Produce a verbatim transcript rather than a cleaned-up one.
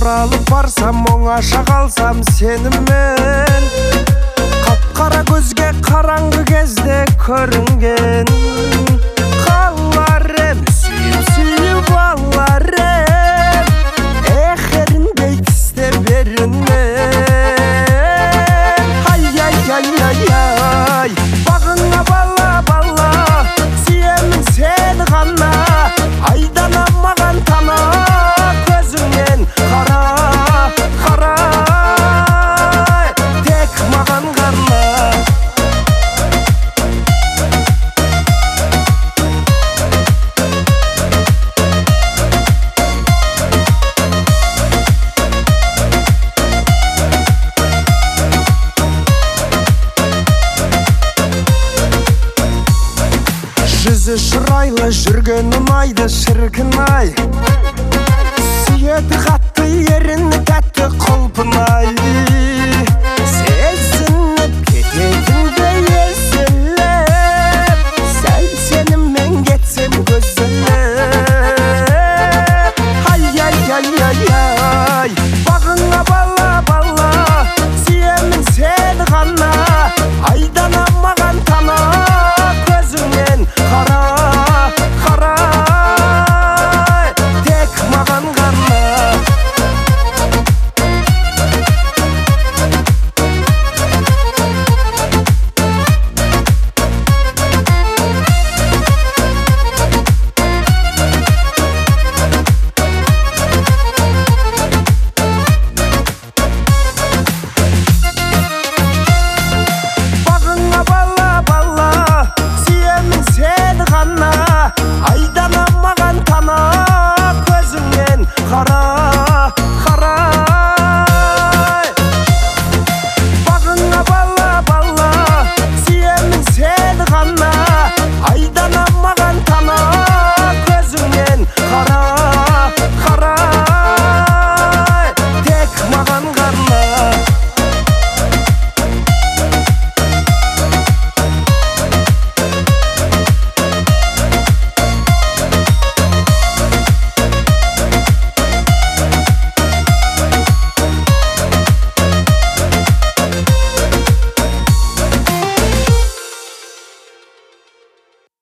оралып барсам, оңаша қалсам сенімен. Қап-қара көзге қараңғы кезде көрінген қаларым, сүйіп-сүйіп аларым, ех ерінбей тісте берінмен. Ай-яй-яй-яй-яй, бағыңа бала-бала, сүйемін сені ғана, айдана маған тана, көзіңнен қара, қарай, тек маған ғана. Жүзі шырайлы жүрген ұнайды шіркін-ай, сүйеді қатты еріні тәтті құлпын-ай.